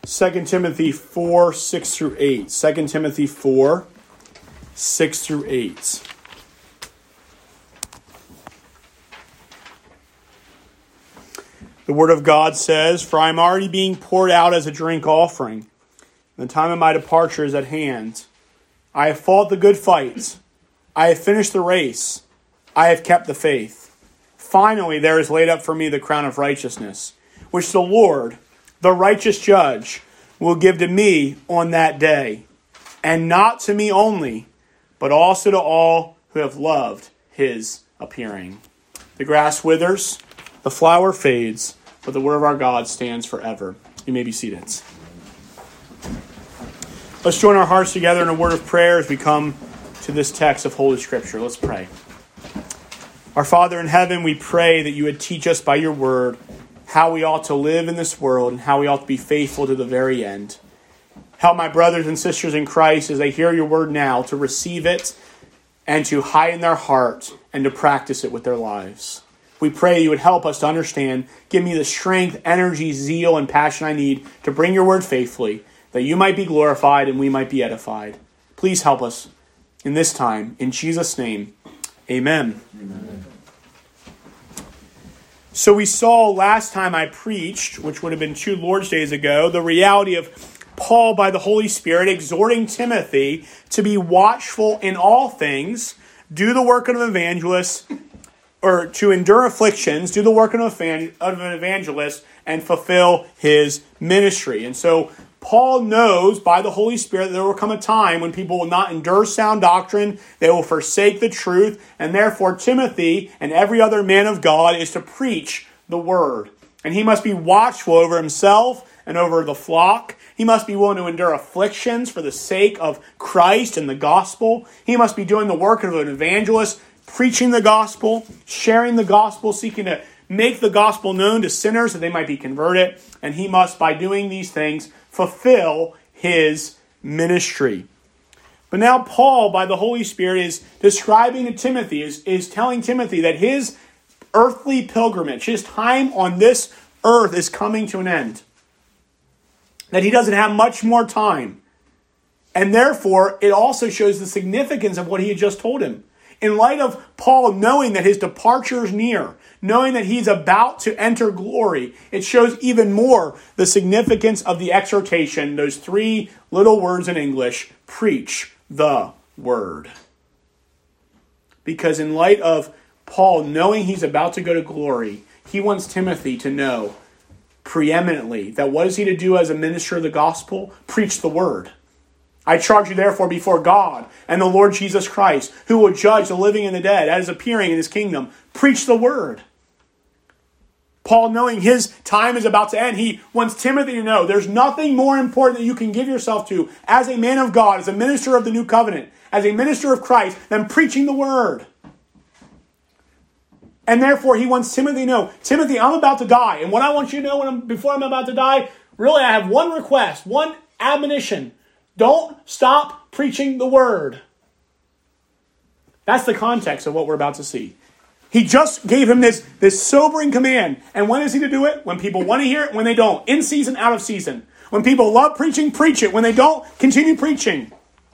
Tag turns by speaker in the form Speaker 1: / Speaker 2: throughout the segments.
Speaker 1: 2 Timothy 4, 6 through 8. 2 Timothy 4, 6 through 8. The Word of God says, "For I am already being poured out as a drink offering. The time of my departure is at hand. I have fought the good fight. I have finished the race. I have kept the faith. Finally, there is laid up for me the crown of righteousness, which the Lord, the righteous judge, will give to me on that day, and not to me only, but also to all who have loved his appearing." The grass withers, the flower fades, but the word of our God stands forever. You may be seated. Let's join our hearts together in a word of prayer as we come to this text of Holy Scripture. Let's pray. Our Father in heaven, we pray that you would teach us by your word how we ought to live in this world and how we ought to be faithful to the very end. Help my brothers and sisters in Christ as they hear your word now to receive it and to hide in their heart and to practice it with their lives. We pray you would help us to understand. Give me the strength, energy, zeal, and passion I need to bring your word faithfully, that you might be glorified and we might be edified. Please help us in this time. In Jesus' name, amen. Amen. So we saw last time I preached, which would have been 2 Lord's Days ago, the reality of Paul by the Holy Spirit exhorting Timothy to be watchful in all things, do the work of an evangelist, or to endure afflictions, do the work of an evangelist, and fulfill his ministry. And so Paul knows by the Holy Spirit that there will come a time when people will not endure sound doctrine, they will forsake the truth, and therefore Timothy and every other man of God is to preach the word. And he must be watchful over himself and over the flock. He must be willing to endure afflictions for the sake of Christ and the gospel. He must be doing the work of an evangelist, preaching the gospel, sharing the gospel, seeking to make the gospel known to sinners that they might be converted. And he must, by doing these things, fulfill his ministry. But now Paul, by the Holy Spirit, is describing to Timothy, is telling Timothy that his earthly pilgrimage, his time on this earth is coming to an end. That he doesn't have much more time. And therefore, it also shows the significance of what he had just told him. In light of Paul knowing that his departure is near, knowing that he's about to enter glory, it shows even more the significance of the exhortation, those 3 little words in English, preach the word. Because in light of Paul knowing he's about to go to glory, he wants Timothy to know preeminently that what is he to do as a minister of the gospel? Preach the word. I charge you therefore before God and the Lord Jesus Christ, who will judge the living and the dead as appearing in his kingdom. Preach the word. Paul, knowing his time is about to end, he wants Timothy to know there's nothing more important that you can give yourself to as a man of God, as a minister of the new covenant, as a minister of Christ, than preaching the word. And therefore he wants Timothy to know, Timothy, I'm about to die. And what I want you to know before I'm about to die, really I have one request, one admonition. Don't stop preaching the word. That's the context of what we're about to see. He just gave him this sobering command. And when is he to do it? When people want to hear it, when they don't. In season, out of season. When people love preaching, preach it. When they don't, continue preaching.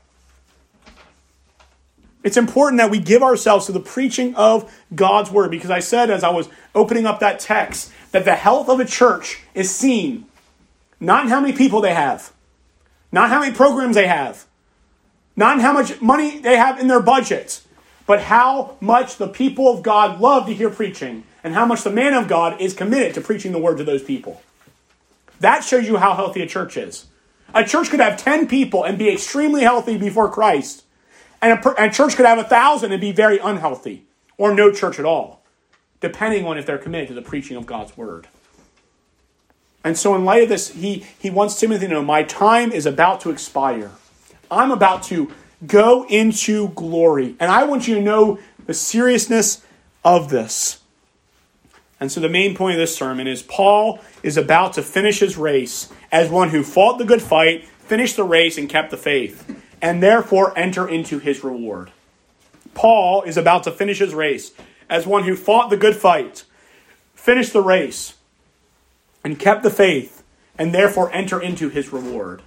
Speaker 1: It's important that we give ourselves to the preaching of God's word. Because I said as I was opening up that text, that the health of a church is seen not in how many people they have. Not how many programs they have. Not how much money they have in their budget. But how much the people of God love to hear preaching. And how much the man of God is committed to preaching the word to those people. That shows you how healthy a church is. A church could have 10 people and be extremely healthy before Christ. And a church could have 1,000 and be very unhealthy. Or no church at all. Depending on if they're committed to the preaching of God's word. And so in light of this, he wants Timothy to know, my time is about to expire. I'm about to go into glory. And I want you to know the seriousness of this. And so the main point of this sermon is Paul is about to finish his race as one who fought the good fight, finished the race, and kept the faith, and therefore enter into his reward. Paul is about to finish his race as one who fought the good fight, finished the race, and kept the faith, and therefore enter into his reward.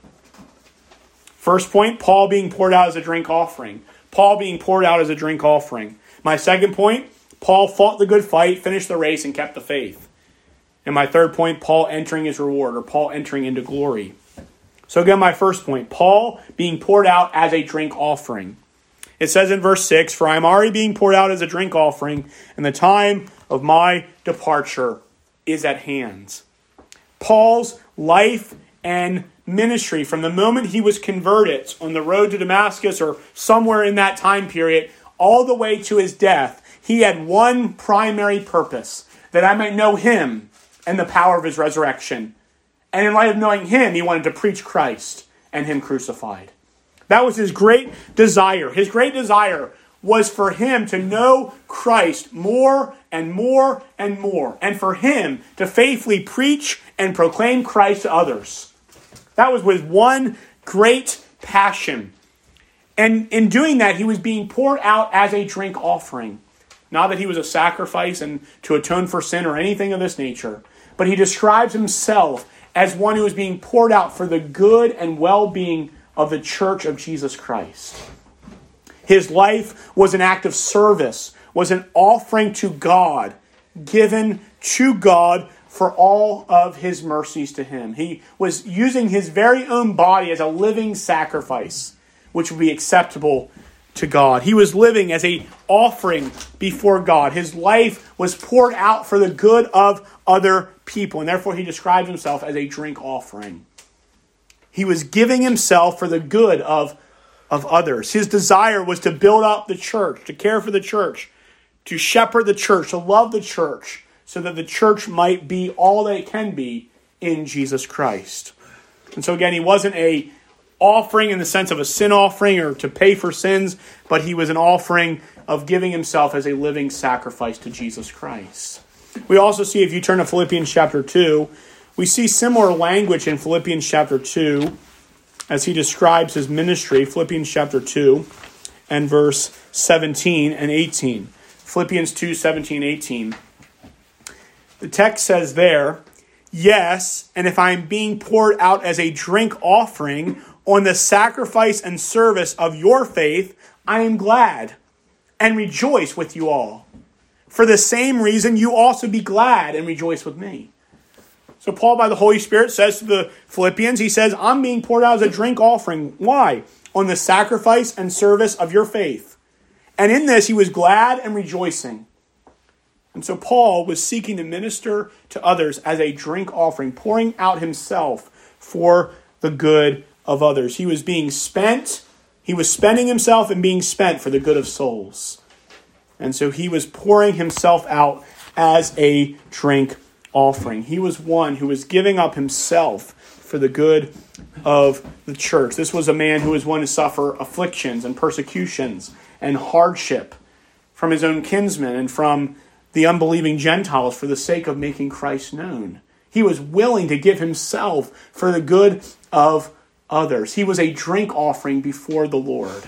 Speaker 1: First point, Paul being poured out as a drink offering. Paul being poured out as a drink offering. My second point, Paul fought the good fight, finished the race, and kept the faith. And my third point, Paul entering his reward, or Paul entering into glory. So again, my first point, Paul being poured out as a drink offering. It says in verse 6, "For I am already being poured out as a drink offering, and the time of my departure is at hand." Paul's life and ministry, from the moment he was converted on the road to Damascus or somewhere in that time period, all the way to his death, he had one primary purpose, that I might know him and the power of his resurrection. And in light of knowing him, he wanted to preach Christ and him crucified. That was his great desire. His great desire was for him to know Christ more and more and more, and for him to faithfully preach and proclaim Christ to others. That was with one great passion. And in doing that, he was being poured out as a drink offering. Not that he was a sacrifice and to atone for sin or anything of this nature, but he describes himself as one who is being poured out for the good and well-being of the church of Jesus Christ. His life was an act of service, was an offering to God, given to God for all of his mercies to him. He was using his very own body as a living sacrifice, which would be acceptable to God. He was living as an offering before God. His life was poured out for the good of other people, and therefore he describes himself as a drink offering. He was giving himself for the good of others. His desire was to build up the church, to care for the church, to shepherd the church, to love the church, so that the church might be all that it can be in Jesus Christ. And so again, he wasn't a offering in the sense of a sin offering or to pay for sins, but he was an offering of giving himself as a living sacrifice to Jesus Christ. We also see, if you turn to Philippians chapter 2, we see similar language in Philippians chapter 2 as he describes his ministry. Philippians chapter 2 and verse 17 and 18. Philippians 2, 17, 18. The text says there, "Yes, and if I am being poured out as a drink offering on the sacrifice and service of your faith, I am glad and rejoice with you all. For the same reason, you also be glad and rejoice with me." So Paul, by the Holy Spirit, says to the Philippians, he says, I'm being poured out as a drink offering. Why? On the sacrifice and service of your faith. And in this, he was glad and rejoicing. And so Paul was seeking to minister to others as a drink offering, pouring out himself for the good of others. He was being spent. He was spending himself and being spent for the good of souls. And so he was pouring himself out as a drink offering. He was one who was giving up himself for the good of the church. This was a man who was one to suffer afflictions and persecutions and hardship from his own kinsmen and from the unbelieving Gentiles for the sake of making Christ known. He was willing to give himself for the good of others. He was a drink offering before the Lord.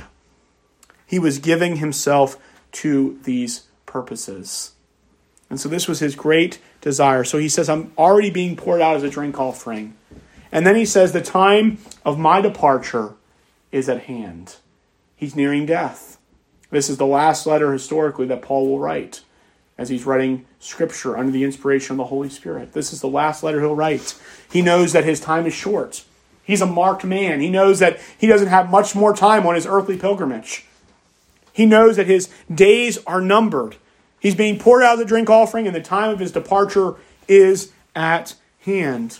Speaker 1: He was giving himself to these purposes. And so this was his great desire. So he says, I'm already being poured out as a drink offering. And then he says, the time of my departure is at hand. He's nearing death. This is the last letter historically that Paul will write as he's writing Scripture under the inspiration of the Holy Spirit. This is the last letter he'll write. He knows that his time is short. He's a marked man. He knows that he doesn't have much more time on his earthly pilgrimage. He knows that his days are numbered. He's being poured out as a drink offering, and the time of his departure is at hand.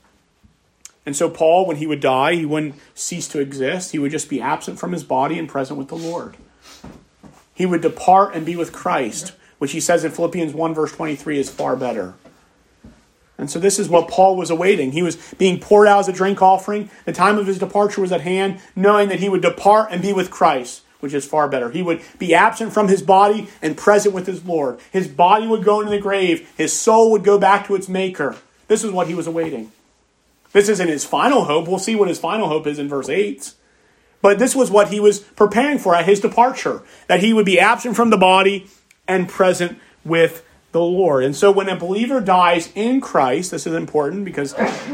Speaker 1: And so Paul, when he would die, he wouldn't cease to exist. He would just be absent from his body and present with the Lord. He would depart and be with Christ, which he says in Philippians 1 verse 23 is far better. And so this is what Paul was awaiting. He was being poured out as a drink offering. The time of his departure was at hand, knowing that he would depart and be with Christ, which is far better. He would be absent from his body and present with his Lord. His body would go into the grave. His soul would go back to its maker. This is what he was awaiting. This isn't his final hope. We'll see what his final hope is in verse 8. But this was what he was preparing for at his departure, that he would be absent from the body and present with the Lord. And so when a believer dies in Christ, this is important because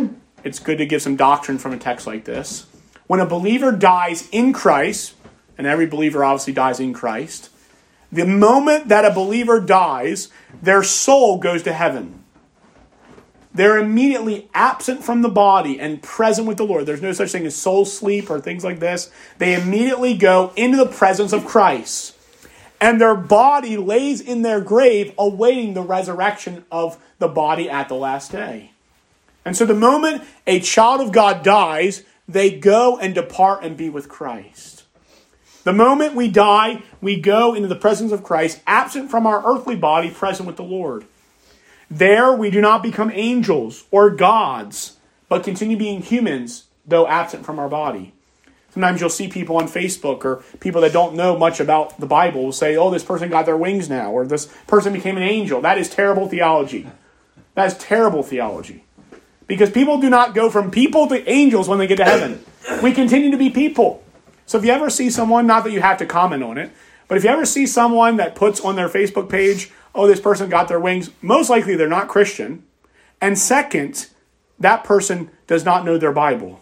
Speaker 1: it's good to give some doctrine from a text like this. When a believer dies in Christ, and every believer obviously dies in Christ, the moment that a believer dies, their soul goes to heaven. They're immediately absent from the body and present with the Lord. There's no such thing as soul sleep or things like this. They immediately go into the presence of Christ. And their body lays in their grave awaiting the resurrection of the body at the last day. And so the moment a child of God dies, they go and depart and be with Christ. The moment we die, we go into the presence of Christ, absent from our earthly body, present with the Lord. There we do not become angels or gods, but continue being humans, though absent from our body. Sometimes you'll see people on Facebook or people that don't know much about the Bible will say, oh, this person got their wings now, or this person became an angel. That is terrible theology. That is terrible theology. Because people do not go from people to angels when they get to heaven. We continue to be people. So if you ever see someone, not that you have to comment on it, but if you ever see someone that puts on their Facebook page, oh, this person got their wings, most likely they're not Christian. And second, that person does not know their Bible.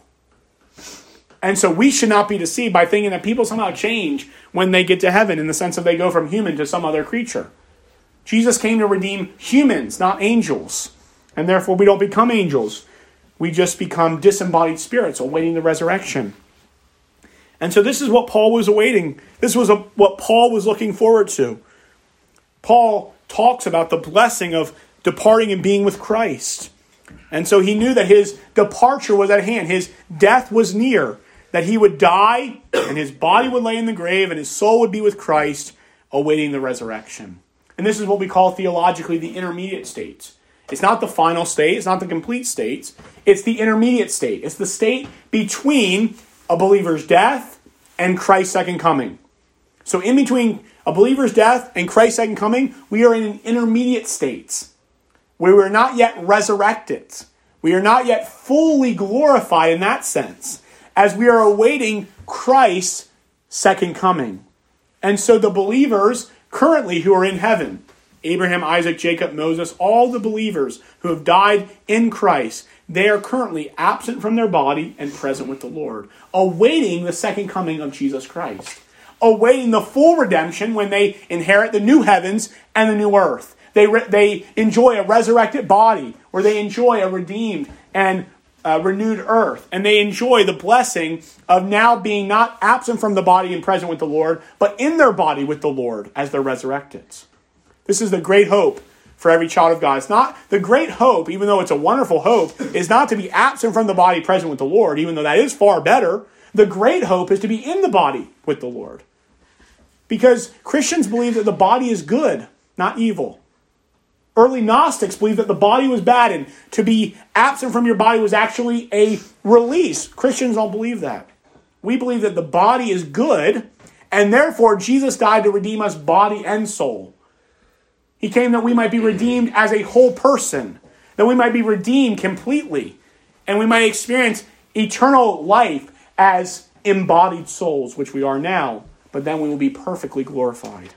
Speaker 1: And so we should not be deceived by thinking that people somehow change when they get to heaven in the sense that they go from human to some other creature. Jesus came to redeem humans, not angels. And therefore we don't become angels. We just become disembodied spirits awaiting the resurrection. And so this is what Paul was awaiting. This was what Paul was looking forward to. Paul talks about the blessing of departing and being with Christ. And so he knew that his departure was at hand. His death was near. That he would die and his body would lay in the grave and his soul would be with Christ awaiting the resurrection. And this is what we call theologically the intermediate state. It's not the final state. It's not the complete state. It's the intermediate state. It's the state between a believer's death and Christ's second coming. So in between a believer's death and Christ's second coming, we are in an intermediate state where we're not yet resurrected. We are not yet fully glorified in that sense, as we are awaiting Christ's second coming. And so the believers currently who are in heaven, Abraham, Isaac, Jacob, Moses, all the believers who have died in Christ, they are currently absent from their body and present with the Lord, awaiting the second coming of Jesus Christ, awaiting the full redemption when they inherit the new heavens and the new earth. They enjoy a resurrected body, or they enjoy a redeemed and renewed earth, and they enjoy the blessing of now being not absent from the body and present with the Lord, but in their body with the Lord as they're resurrected. This is the great hope for every child of God. It's not the great hope, even though it's a wonderful hope, is not to be absent from the body present with the Lord, even though that is far better. The great hope is to be in the body with the Lord. Because Christians believe that the body is good, not evil. Early Gnostics believed that the body was bad, and to be absent from your body was actually a release. Christians don't believe that. We believe that the body is good, and therefore Jesus died to redeem us body and soul. He came that we might be redeemed as a whole person, that we might be redeemed completely, and we might experience eternal life as embodied souls, which we are now, but then we will be perfectly glorified.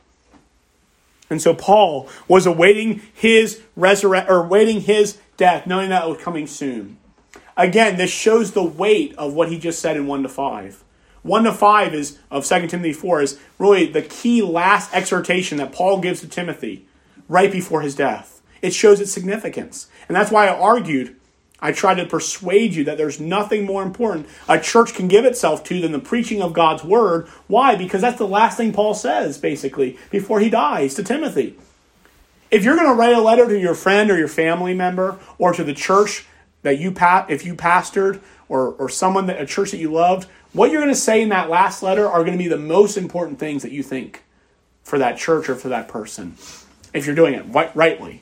Speaker 1: And so Paul was awaiting his awaiting his death, knowing that it was coming soon. Again, this shows the weight of what he just said in 1-5. 1-5 is of 2 Timothy 4 is really the key last exhortation that Paul gives to Timothy right before his death. It shows its significance. And that's why I tried to persuade you that there's nothing more important a church can give itself to than the preaching of God's word. Why? Because that's the last thing Paul says, basically, before he dies to Timothy. If you're going to write a letter to your friend or your family member or to the church that if you pastored or someone a church that you loved, what you're going to say in that last letter are going to be the most important things that you think for that church or for that person, if you're doing it rightly.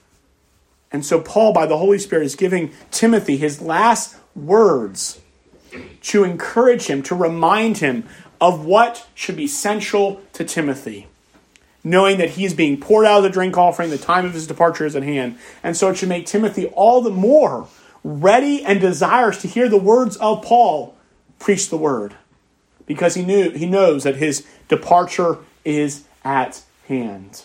Speaker 1: And so Paul, by the Holy Spirit, is giving Timothy his last words to encourage him, to remind him of what should be central to Timothy, knowing that he is being poured out of the drink offering, the time of his departure is at hand. And so it should make Timothy all the more ready and desirous to hear the words of Paul preach the word, because he knows that his departure is at hand.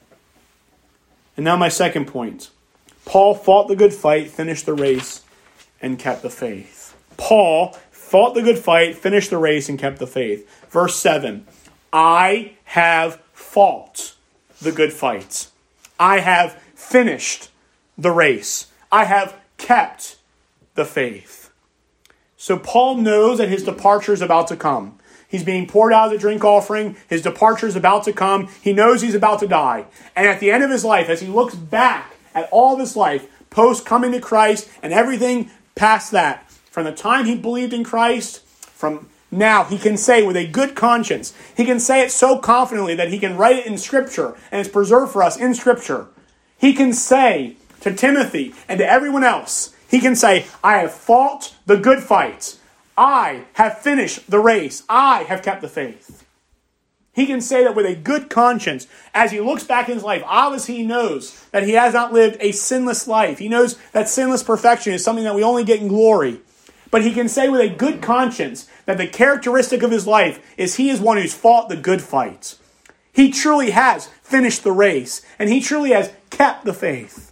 Speaker 1: And now my second point. Paul fought the good fight, finished the race, and kept the faith. Paul fought the good fight, finished the race, and kept the faith. Verse 7, I have fought the good fight. I have finished the race. I have kept the faith. So Paul knows that his departure is about to come. He's being poured out as a drink offering. His departure is about to come. He knows he's about to die. And at the end of his life, as he looks back at all of his life, post coming to Christ and everything past that, from the time he believed in Christ, from now, he can say with a good conscience, he can say it so confidently that he can write it in Scripture, and it's preserved for us in Scripture. He can say to Timothy and to everyone else, he can say, I have fought the good fight. I have finished the race. I have kept the faith. He can say that with a good conscience as he looks back in his life. Obviously, he knows that he has not lived a sinless life. He knows that sinless perfection is something that we only get in glory. But he can say with a good conscience that the characteristic of his life is he is one who's fought the good fight. He truly has finished the race, and he truly has kept the faith.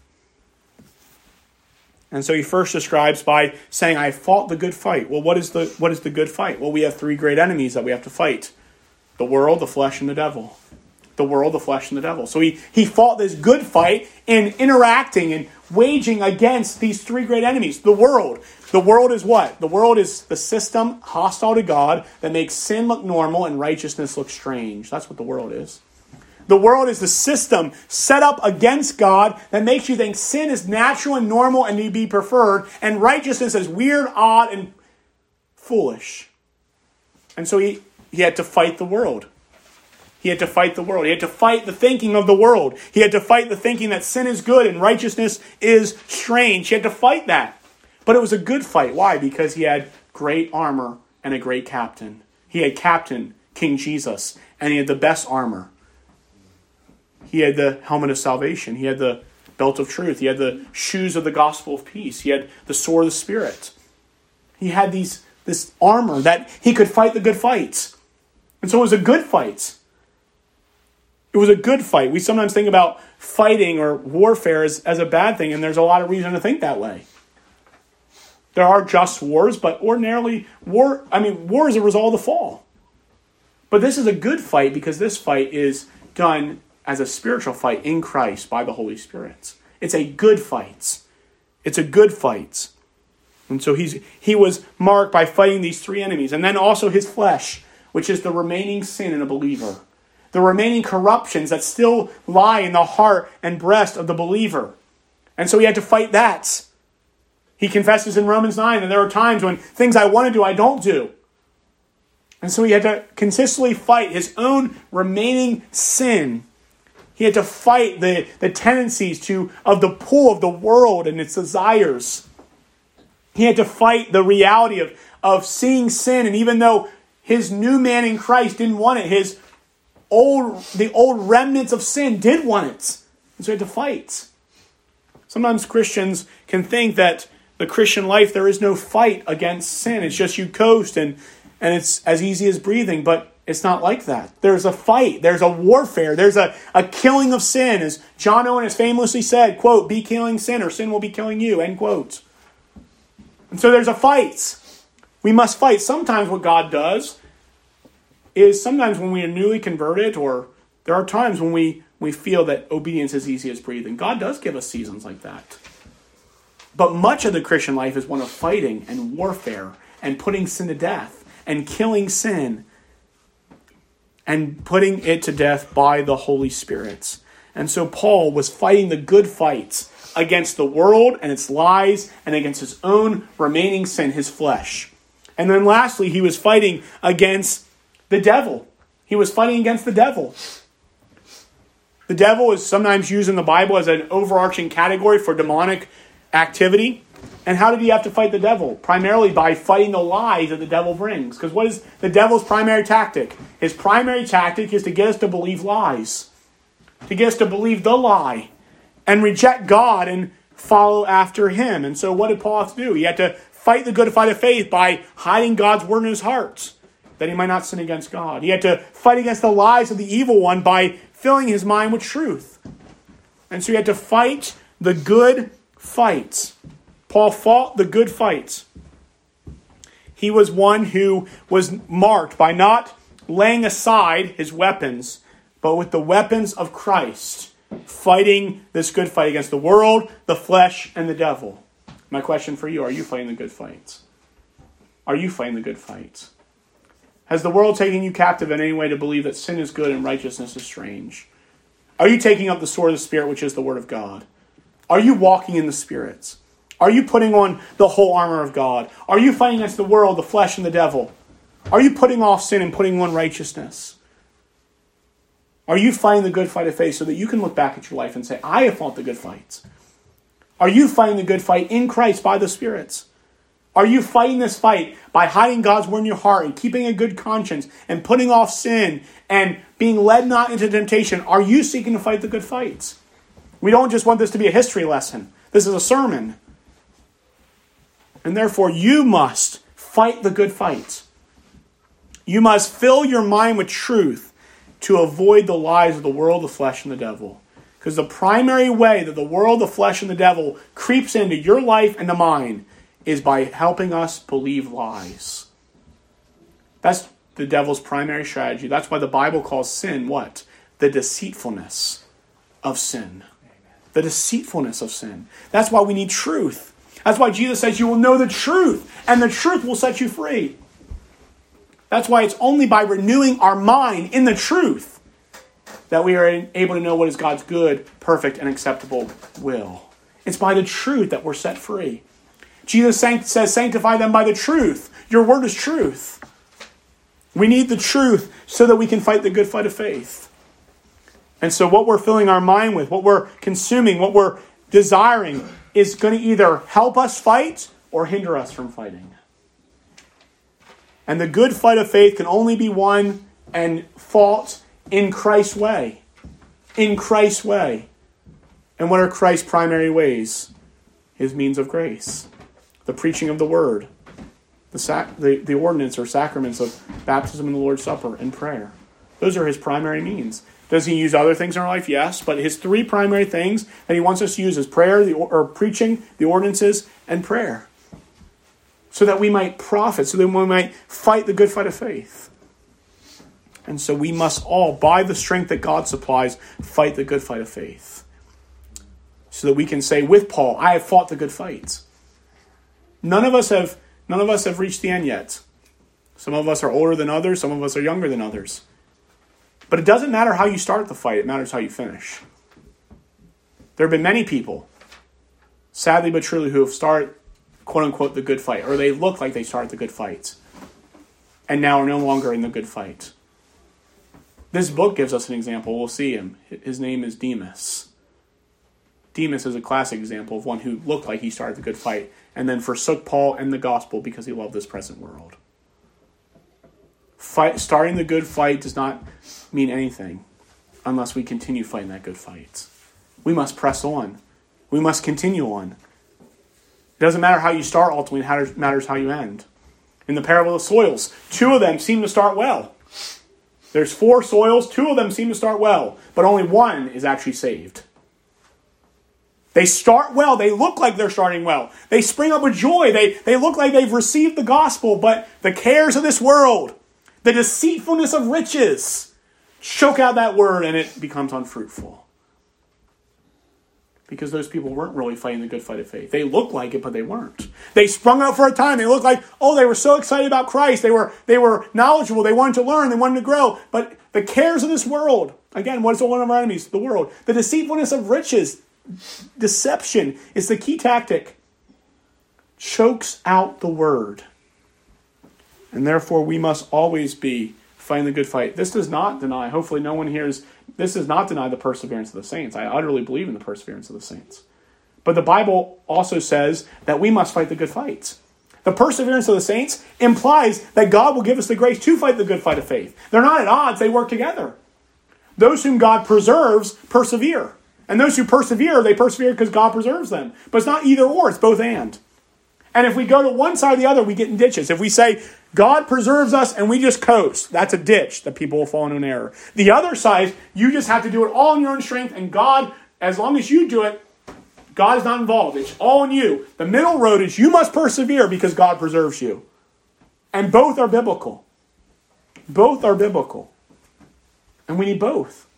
Speaker 1: And so he first describes by saying, I fought the good fight. Well, what is the good fight? Well, we have three great enemies that we have to fight. The world, the flesh, and the devil. The world, the flesh, and the devil. So he fought this good fight in interacting and waging against these three great enemies. The world. The world is what? The world is the system hostile to God that makes sin look normal and righteousness look strange. That's what the world is. The world is the system set up against God that makes you think sin is natural and normal and to be preferred, and righteousness is weird, odd, and foolish. And so he had to fight the world. He had to fight the world. He had to fight the thinking of the world. He had to fight the thinking that sin is good and righteousness is strange. He had to fight that. But it was a good fight. Why? Because he had great armor and a great captain. He had Captain King Jesus, and he had the best armor. He had the helmet of salvation. He had the belt of truth. He had the shoes of the gospel of peace. He had the sword of the Spirit. He had this armor that he could fight the good fights. And so it was a good fight. It was a good fight. We sometimes think about fighting or warfare as a bad thing, and there's a lot of reason to think that way. There are just wars, but ordinarily, war is a result of the fall. But this is a good fight because this fight is done as a spiritual fight in Christ by the Holy Spirit. It's a good fight. It's a good fight. And so he was marked by fighting these three enemies. And then also his flesh, which is the remaining sin in a believer. The remaining corruptions that still lie in the heart and breast of the believer. And so he had to fight that. He confesses in Romans 9 that there are times when things I want to do, I don't do. And so he had to consistently fight his own remaining sin. He had to fight the tendencies of the pull of the world and its desires. He had to fight the reality of seeing sin. And even though his new man in Christ didn't want it, the old remnants of sin did want it. And so he had to fight. Sometimes Christians can think that the Christian life, there is no fight against sin. It's just you coast and it's as easy as breathing. But it's not like that. There's a fight. There's a warfare. There's a killing of sin. As John Owen has famously said, quote, be killing sin or sin will be killing you, end quote. And so there's a fight. We must fight. Sometimes what God does is sometimes when we are newly converted, or there are times when we feel that obedience is easy as breathing. God does give us seasons like that. But much of the Christian life is one of fighting and warfare and putting sin to death and killing sin and putting it to death by the Holy Spirit. And so Paul was fighting the good fights against the world and its lies and against his own remaining sin, his flesh. And then lastly, he was fighting against the devil. He was fighting against the devil. The devil is sometimes used in the Bible as an overarching category for demonic activity. And how did he have to fight the devil? Primarily by fighting the lies that the devil brings. Because what is the devil's primary tactic? His primary tactic is to get us to believe lies. To get us to believe the lie. And reject God and follow after him. And so what did Paul have to do? He had to fight the good fight of faith by hiding God's word in his heart, that he might not sin against God. He had to fight against the lies of the evil one by filling his mind with truth. And so he had to fight the good fight. Paul fought the good fight. He was one who was marked by not laying aside his weapons, but with the weapons of Christ, fighting this good fight against the world, the flesh, and the devil. My question for you, are you fighting the good fight? Are you fighting the good fight? Has the world taken you captive in any way to believe that sin is good and righteousness is strange? Are you taking up the sword of the Spirit, which is the Word of God? Are you walking in the Spirit? Are you putting on the whole armor of God? Are you fighting against the world, the flesh, and the devil? Are you putting off sin and putting on righteousness? Are you fighting the good fight of faith so that you can look back at your life and say, I have fought the good fight? Are you fighting the good fight in Christ by the Spirit? Are you fighting this fight by hiding God's word in your heart and keeping a good conscience and putting off sin and being led not into temptation? Are you seeking to fight the good fight? We don't just want this to be a history lesson. This is a sermon. And therefore, you must fight the good fight. You must fill your mind with truth to avoid the lies of the world, the flesh, and the devil. Because the primary way that the world, the flesh, and the devil creeps into your life and to mine is by helping us believe lies. That's the devil's primary strategy. That's why the Bible calls sin what? The deceitfulness of sin. The deceitfulness of sin. That's why we need truth. That's why Jesus says you will know the truth, and the truth will set you free. That's why it's only by renewing our mind in the truth that we are able to know what is God's good, perfect, and acceptable will. It's by the truth that we're set free. Jesus says, sanctify them by the truth. Your word is truth. We need the truth so that we can fight the good fight of faith. And so what we're filling our mind with, what we're consuming, what we're desiring is going to either help us fight or hinder us from fighting. And the good fight of faith can only be won and fought in Christ's way. In Christ's way. And what are Christ's primary ways? His means of grace. The preaching of the word. The ordinance or sacraments of baptism and the Lord's Supper and prayer. Those are his primary means. Does he use other things in our life? Yes. But his three primary things that he wants us to use is prayer, or preaching, the ordinances, and prayer. So that we might profit, so that we might fight the good fight of faith. And so we must all, by the strength that God supplies, fight the good fight of faith. So that we can say with Paul, I have fought the good fight. None of us have reached the end yet. Some of us are older than others, some of us are younger than others. But it doesn't matter how you start the fight, it matters how you finish. There have been many people, sadly but truly, who have started, quote unquote, the good fight, or they look like they started the good fight, and now are no longer in the good fight. This book gives us an example. We'll see him. His name is Demas. Demas is a classic example of one who looked like he started the good fight and then forsook Paul and the gospel because he loved this present world. Starting the good fight does not mean anything unless we continue fighting that good fight. We must press on. We must continue on. It doesn't matter how you start, ultimately, it matters how you end. In the parable of the soils, 2 of them seem to start well. There's 4 soils, 2 of them seem to start well, but only 1 is actually saved. They start well. They look like they're starting well. They spring up with joy. They look like they've received the gospel, but the cares of this world, the deceitfulness of riches, choke out that word and it becomes unfruitful. Because those people weren't really fighting the good fight of faith. They looked like it, but they weren't. They sprung up for a time. They looked like, they were so excited about Christ. They were knowledgeable. They wanted to learn. They wanted to grow. But the cares of this world, again, what is one of our enemies? The world. The deceitfulness of riches, deception is the key tactic. Chokes out the word. And therefore, we must always be fighting the good fight. This does not deny, hopefully no one hears, this does not deny the perseverance of the saints. I utterly believe in the perseverance of the saints. But the Bible also says that we must fight the good fights. The perseverance of the saints implies that God will give us the grace to fight the good fight of faith. They're not at odds, they work together. Those whom God preserves persevere. And those who persevere, they persevere because God preserves them. But it's not either or, it's both and. And if we go to one side or the other, we get in ditches. If we say, God preserves us and we just coast, that's a ditch that people will fall into an error. The other side, you just have to do it all in your own strength, and God, as long as you do it, God is not involved. It's all in you. The middle road is you must persevere because God preserves you. And both are biblical. Both are biblical. And we need both.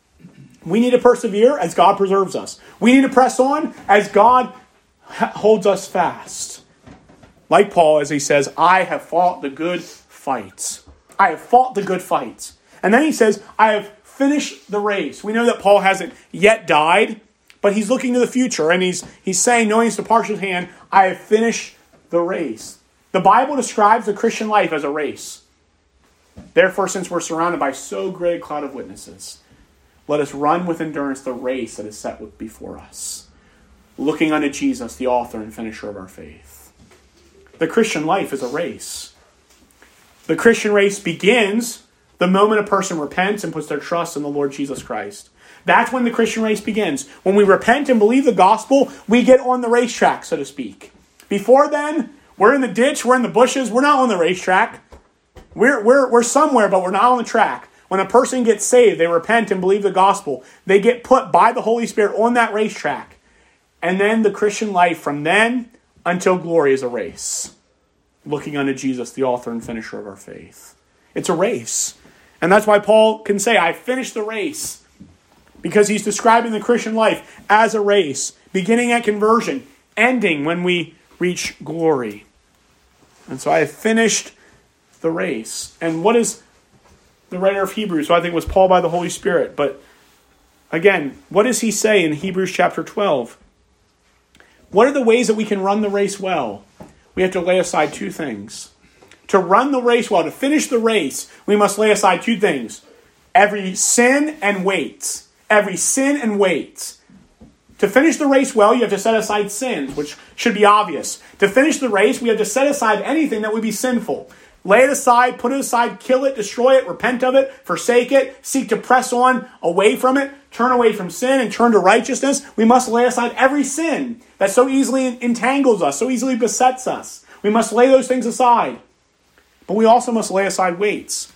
Speaker 1: We need to persevere as God preserves us. We need to press on as God holds us fast. Like Paul, as he says, I have fought the good fight. I have fought the good fight. And then he says, I have finished the race. We know that Paul hasn't yet died, but he's looking to the future. And he's saying, knowing his departure's hand, I have finished the race. The Bible describes the Christian life as a race. Therefore, since we're surrounded by so great a cloud of witnesses, let us run with endurance the race that is set before us, looking unto Jesus, the author and finisher of our faith. The Christian life is a race. The Christian race begins the moment a person repents and puts their trust in the Lord Jesus Christ. That's when the Christian race begins. When we repent and believe the gospel, we get on the racetrack, so to speak. Before then, we're in the ditch, we're in the bushes, we're not on the racetrack. We're somewhere, but we're not on the track. When a person gets saved, they repent and believe the gospel. They get put by the Holy Spirit on that racetrack. And then the Christian life from then until glory is a race. Looking unto Jesus, the author and finisher of our faith. It's a race. And that's why Paul can say, I finished the race. Because he's describing the Christian life as a race. Beginning at conversion. Ending when we reach glory. And so I have finished the race. And what is the writer of Hebrews, who I think was Paul by the Holy Spirit. But again, what does he say in Hebrews chapter 12? What are the ways that we can run the race well? We have to lay aside two things. To run the race well, to finish the race, we must lay aside two things. Every sin and weight. Every sin and weight. To finish the race well, you have to set aside sins, which should be obvious. To finish the race, we have to set aside anything that would be sinful. Lay it aside, put it aside, kill it, destroy it, repent of it, forsake it, seek to press on away from it, turn away from sin and turn to righteousness. We must lay aside every sin that so easily entangles us, so easily besets us. We must lay those things aside. But we also must lay aside weights.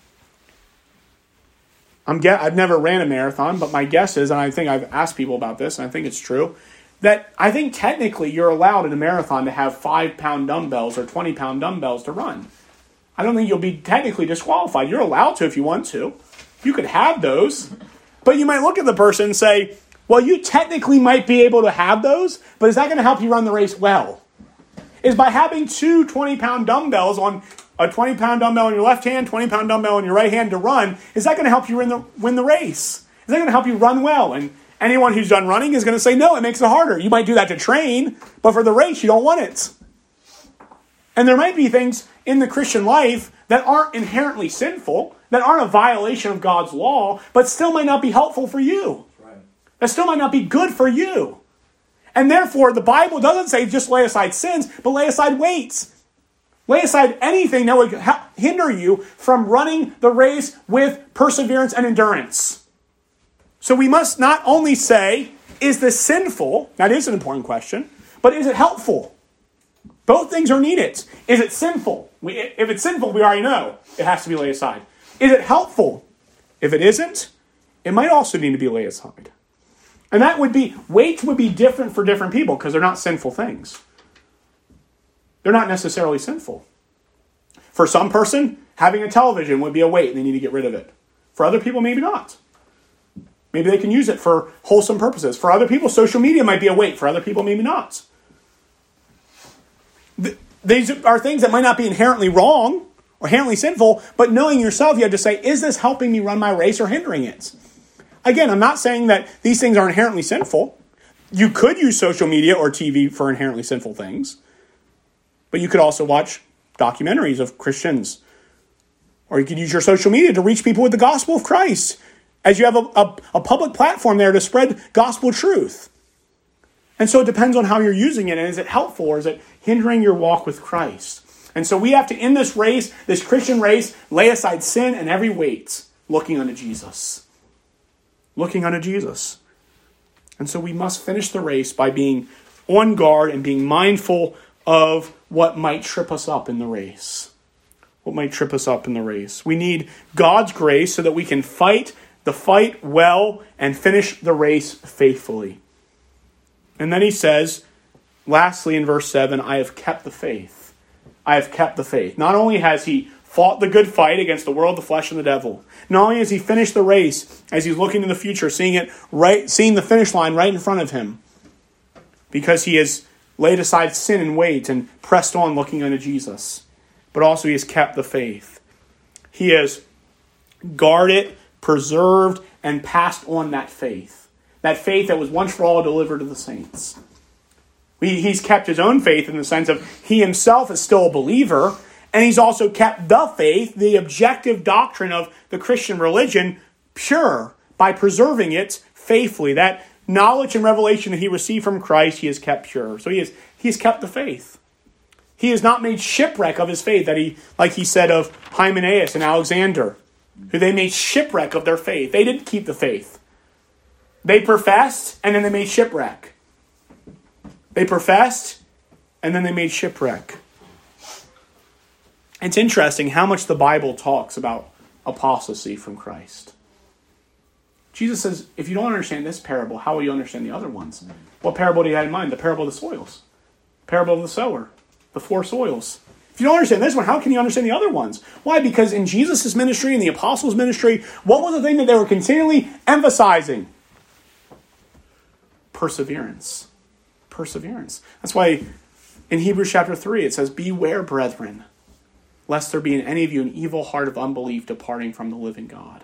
Speaker 1: I've never ran a marathon, but my guess is, and I think I've asked people about this, and I think it's true, that I think technically you're allowed in a marathon to have 5-pound dumbbells or 20-pound dumbbells to run. I don't think you'll be technically disqualified. You're allowed to if you want to. You could have those. But you might look at the person and say, well, you technically might be able to have those, but is that going to help you run the race well? Is by having two 20-pound dumbbells on a 20-pound dumbbell in your left hand, 20-pound dumbbell in your right hand to run, is that going to help you win the race? Is that going to help you run well? And anyone who's done running is going to say, no, it makes it harder. You might do that to train, but for the race, you don't want it. And there might be things in the Christian life that aren't inherently sinful, that aren't a violation of God's law, but still might not be helpful for you. Right. That still might not be good for you. And therefore, the Bible doesn't say just lay aside sins, but lay aside weights. Lay aside anything that would hinder you from running the race with perseverance and endurance. So we must not only say, is this sinful? That is an important question. But is it helpful? Both things are needed. Is it sinful? If it's sinful, we already know it has to be laid aside. Is it helpful? If it isn't, it might also need to be laid aside. And that would be, weights would be different for different people because they're not sinful things. They're not necessarily sinful. For some person, having a television would be a weight and they need to get rid of it. For other people, maybe not. Maybe they can use it for wholesome purposes. For other people, social media might be a weight. For other people, maybe not. These are things that might not be inherently wrong or inherently sinful, but knowing yourself, you have to say, is this helping me run my race or hindering it? Again, I'm not saying that these things are inherently sinful. You could use social media or TV for inherently sinful things, but you could also watch documentaries of Christians, or you could use your social media to reach people with the gospel of Christ, as you have a public platform there to spread gospel truth. And so it depends on how you're using it, and is it helpful, or is it hindering your walk with Christ? And so we have to, in this race, this Christian race, lay aside sin and every weight, looking unto Jesus. Looking unto Jesus. And so we must finish the race by being on guard and being mindful of what might trip us up in the race. What might trip us up in the race. We need God's grace so that we can fight the fight well and finish the race faithfully. And then he says, lastly in verse 7, I have kept the faith. I have kept the faith. Not only has he fought the good fight against the world, the flesh, and the devil. Not only has he finished the race, as he's looking to the future, seeing the finish line right in front of him, because he has laid aside sin and weight and pressed on looking unto Jesus. But also he has kept the faith. He has guarded, preserved, and passed on that faith. That faith that was once for all delivered to the saints. He's kept his own faith in the sense of he himself is still a believer, and he's also kept the faith, the objective doctrine of the Christian religion, pure by preserving it faithfully. That knowledge and revelation that he received from Christ, he has kept pure. So he has kept the faith. He has not made shipwreck of his faith, that he, like he said of Hymenaeus and Alexander, who they made shipwreck of their faith. They didn't keep the faith. They professed, and then they made shipwreck. They professed, and then they made shipwreck. It's interesting how much the Bible talks about apostasy from Christ. Jesus says, if you don't understand this parable, how will you understand the other ones? What parable do you have in mind? The parable of the soils. Parable of the sower. The 4 soils. If you don't understand this one, how can you understand the other ones? Why? Because in Jesus' ministry and the apostles' ministry, what was the thing that they were continually emphasizing? Perseverance. Perseverance. That's why in Hebrews chapter 3 it says, beware, brethren, lest there be in any of you an evil heart of unbelief departing from the living God.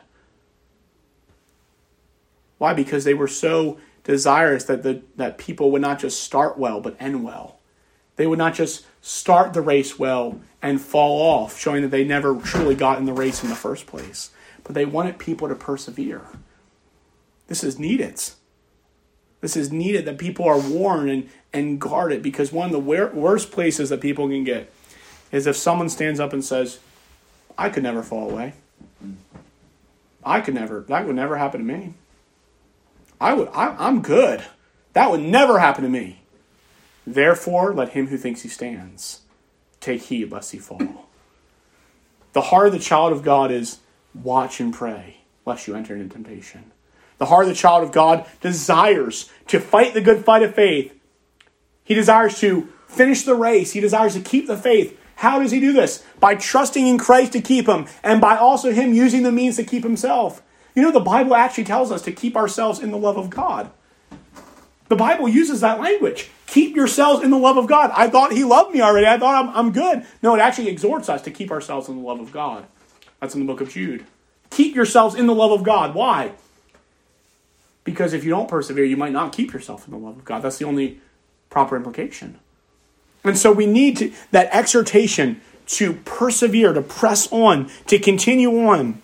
Speaker 1: Why? Because they were so desirous that people would not just start well, but end well. They would not just start the race well and fall off, showing that they never truly got in the race in the first place. But they wanted people to persevere. This is needed. This is needed, that people are warned and guarded, because one of the worst places that people can get is if someone stands up and says, I could never fall away. That would never happen to me. I'm good. That would never happen to me. Therefore, let him who thinks he stands take heed lest he fall. The heart of the child of God is watch and pray, lest you enter into temptation. The heart of the child of God desires to fight the good fight of faith. He desires to finish the race. He desires to keep the faith. How does he do this? By trusting in Christ to keep him, and by also him using the means to keep himself. You know, the Bible actually tells us to keep ourselves in the love of God. The Bible uses that language. Keep yourselves in the love of God. I thought he loved me already. I thought I'm good. No, it actually exhorts us to keep ourselves in the love of God. That's in the book of Jude. Keep yourselves in the love of God. Why? Because if you don't persevere, you might not keep yourself in the love of God. That's the only proper implication. And so we need that exhortation to persevere, to press on, to continue on.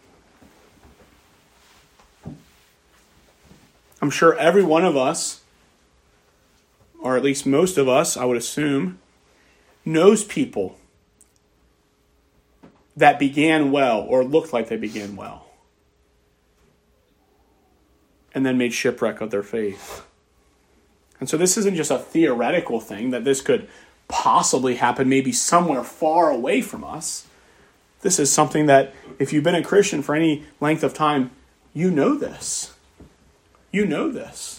Speaker 1: I'm sure every one of us, or at least most of us, I would assume, knows people that began well or looked like they began well and then made shipwreck of their faith. And so this isn't just a theoretical thing that this could possibly happen maybe somewhere far away from us. This is something that if you've been a Christian for any length of time, you know this. You know this.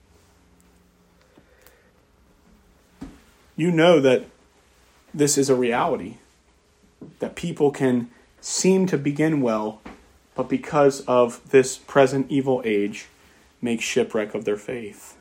Speaker 1: You know that this is a reality. That people can seem to begin well, but because of this present evil age, make shipwreck of their faith.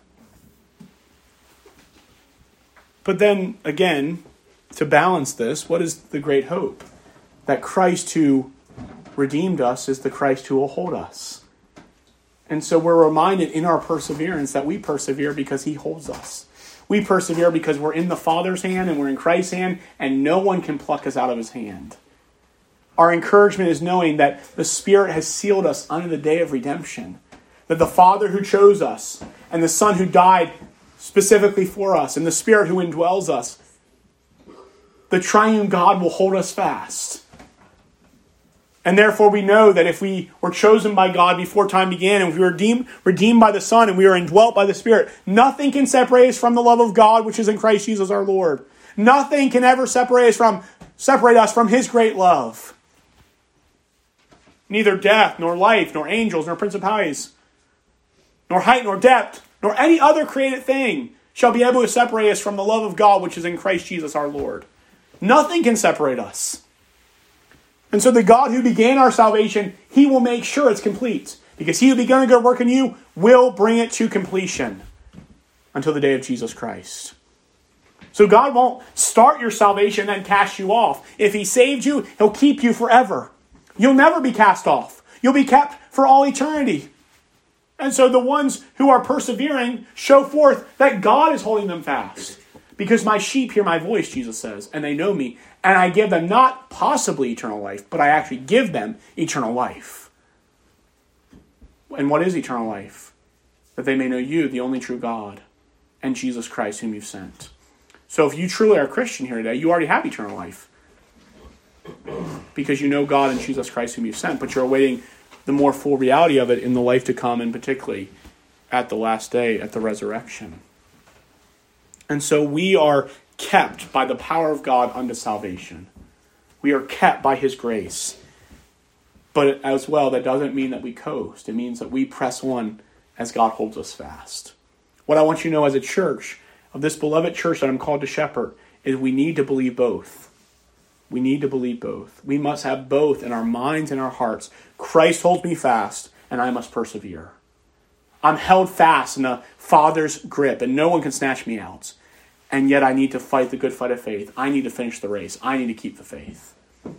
Speaker 1: But then, again, to balance this, what is the great hope? That Christ who redeemed us is the Christ who will hold us. And so we're reminded in our perseverance that we persevere because he holds us. We persevere because we're in the Father's hand and we're in Christ's hand, and no one can pluck us out of his hand. Our encouragement is knowing that the Spirit has sealed us unto the day of redemption. That the Father who chose us and the Son who died specifically for us and the Spirit who indwells us, the triune God will hold us fast. And therefore we know that if we were chosen by God before time began, and if we were redeemed by the Son, and we are indwelt by the Spirit, nothing can separate us from the love of God which is in Christ Jesus our Lord. Nothing can ever separate us from his great love. Neither death, nor life, nor angels, nor principalities, nor height, nor depth, nor any other created thing shall be able to separate us from the love of God which is in Christ Jesus our Lord. Nothing can separate us. And so the God who began our salvation, he will make sure it's complete. Because he who began a good work in you will bring it to completion until the day of Jesus Christ. So God won't start your salvation and then cast you off. If he saved you, he'll keep you forever. You'll never be cast off. You'll be kept for all eternity. And so the ones who are persevering show forth that God is holding them fast. Because my sheep hear my voice, Jesus says, and they know me. And I give them not possibly eternal life, but I actually give them eternal life. And what is eternal life? That they may know you, the only true God, and Jesus Christ whom you've sent. So if you truly are a Christian here today, you already have eternal life. Because you know God and Jesus Christ whom you've sent, but you're awaiting the more full reality of it in the life to come, and particularly at the last day, at the resurrection. And so we are kept by the power of God unto salvation. We are kept by his grace. But as well, that doesn't mean that we coast. It means that we press on as God holds us fast. What I want you to know as a church, of this beloved church that I'm called to shepherd, is we need to believe both. We need to believe both. We must have both in our minds and our hearts. Christ holds me fast, and I must persevere. I'm held fast in the Father's grip, and no one can snatch me out. And yet I need to fight the good fight of faith. I need to finish the race. I need to keep the faith.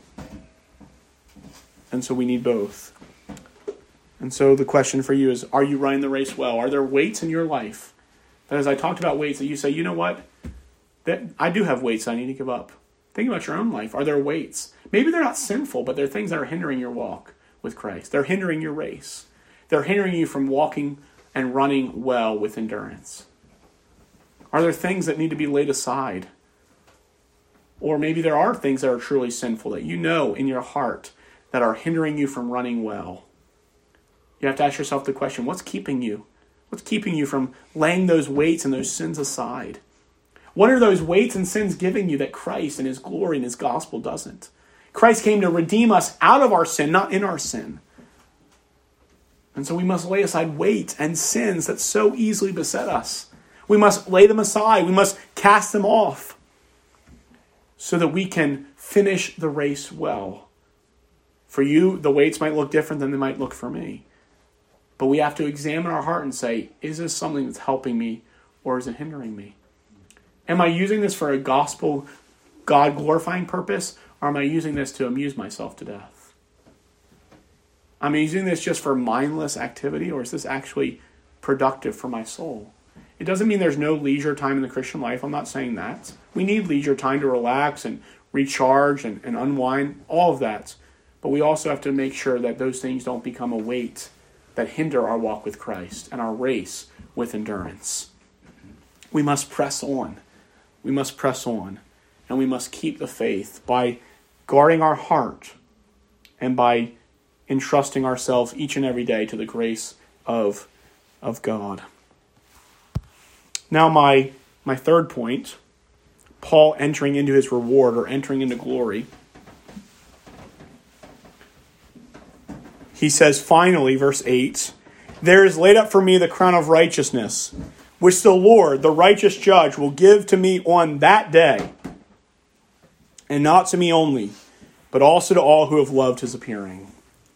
Speaker 1: And so we need both. And so the question for you is, are you running the race well? Are there weights in your life that, as I talked about weights, that you say, you know what? That I do have weights I need to give up. Think about your own life. Are there weights? Maybe they're not sinful, but they're things that are hindering your walk with Christ. They're hindering your race. They're hindering you from walking and running well with endurance. Are there things that need to be laid aside? Or maybe there are things that are truly sinful that you know in your heart that are hindering you from running well. You have to ask yourself the question, what's keeping you? What's keeping you from laying those weights and those sins aside? What are those weights and sins giving you that Christ and his glory and his gospel doesn't? Christ came to redeem us out of our sin, not in our sin. And so we must lay aside weights and sins that so easily beset us. We must lay them aside. We must cast them off so that we can finish the race well. For you, the weights might look different than they might look for me. But we have to examine our heart and say, is this something that's helping me or is it hindering me? Am I using this for a gospel, God-glorifying purpose, or am I using this to amuse myself to death? Am I using this just for mindless activity, or is this actually productive for my soul? It doesn't mean there's no leisure time in the Christian life. I'm not saying that. We need leisure time to relax and recharge and unwind, all of that. But we also have to make sure that those things don't become a weight that hinder our walk with Christ and our race with endurance. We must press on. We must press on. And we must keep the faith by guarding our heart and by entrusting ourselves each and every day to the grace of God. Now my third point, Paul entering into his reward or entering into glory. He says, finally, verse 8, there is laid up for me the crown of righteousness, which the Lord, the righteous judge, will give to me on that day, and not to me only, but also to all who have loved his appearing.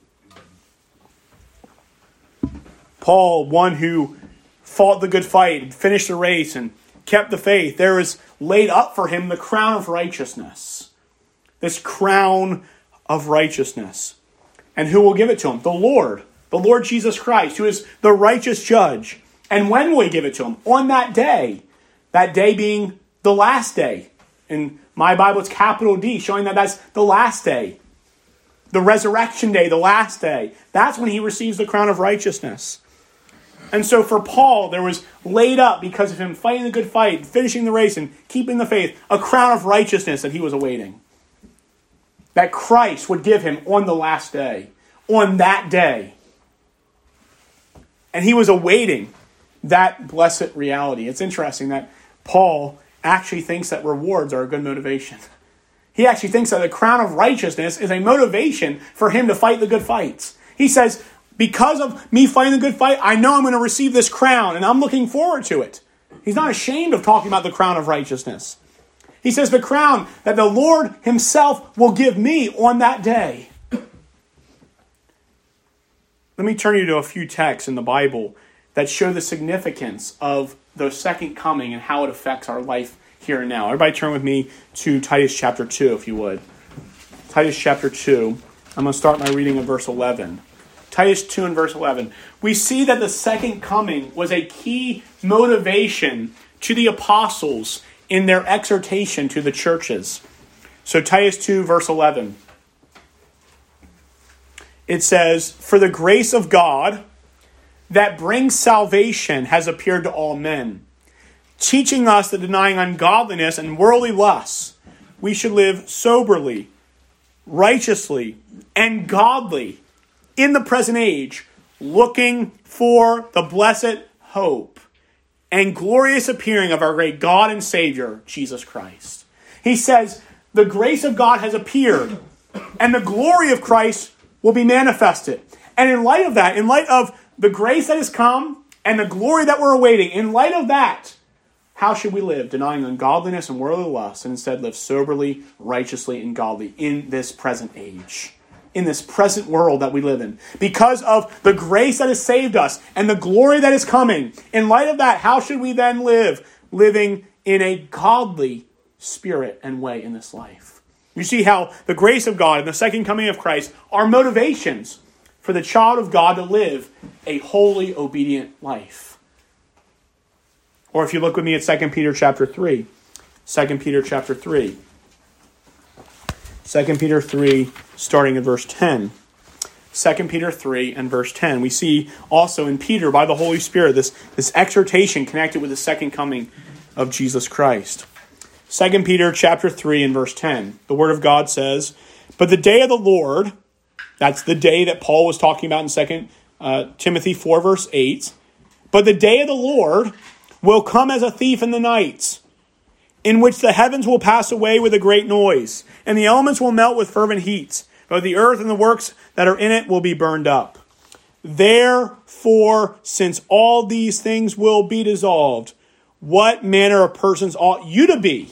Speaker 1: Paul, one who fought the good fight, finished the race, and kept the faith, there is laid up for him the crown of righteousness. This crown of righteousness. And who will give it to him? The Lord Jesus Christ, who is the righteous judge. And when will he give it to him? On that day being the last day. In my Bible, it's capital D, showing that that's the last day. The resurrection day, the last day. That's when he receives the crown of righteousness. And so for Paul, there was laid up, because of him fighting the good fight, finishing the race, and keeping the faith, a crown of righteousness that he was awaiting. That Christ would give him on the last day, on that day. And he was awaiting that blessed reality. It's interesting that Paul actually thinks that rewards are a good motivation. He actually thinks that the crown of righteousness is a motivation for him to fight the good fights. He says, because of me fighting the good fight, I know I'm going to receive this crown, and I'm looking forward to it. He's not ashamed of talking about the crown of righteousness. He says the crown that the Lord himself will give me on that day. Let me turn you to a few texts in the Bible that show the significance of the second coming and how it affects our life here and now. Everybody turn with me to Titus chapter 2, if you would. Titus chapter 2. I'm going to start my reading of verse 11. Titus 2 and verse 11. We see that the second coming was a key motivation to the apostles in their exhortation to the churches. So Titus 2 verse 11. It says, "For the grace of God that brings salvation has appeared to all men, teaching us that denying ungodliness and worldly lusts, we should live soberly, righteously, and godly in the present age, looking for the blessed hope and glorious appearing of our great God and Savior, Jesus Christ." He says, the grace of God has appeared, and the glory of Christ will be manifested. And in light of that, in light of the grace that has come and the glory that we're awaiting, in light of that, how should we live? Denying ungodliness and worldly lust, and instead live soberly, righteously, and godly in this present age, in this present world that we live in. Because of the grace that has saved us and the glory that is coming, in light of that, how should we then live? Living in a godly spirit and way in this life. You see how the grace of God and the second coming of Christ are motivations for the child of God to live a holy, obedient life. Or if you look with me at 2 Peter chapter 3. 2 Peter chapter 3. 2 Peter 3, starting at verse 10. 2 Peter 3 and verse 10. We see also in Peter, by the Holy Spirit, this exhortation connected with the second coming of Jesus Christ. 2 Peter chapter 3 and verse 10. The Word of God says, "But the day of the Lord," that's the day that Paul was talking about in 2 Timothy 4 verse 8, "But the day of the Lord will come as a thief in the night, in which the heavens will pass away with a great noise, and the elements will melt with fervent heat, but the earth and the works that are in it will be burned up. Therefore, since all these things will be dissolved, what manner of persons ought you to be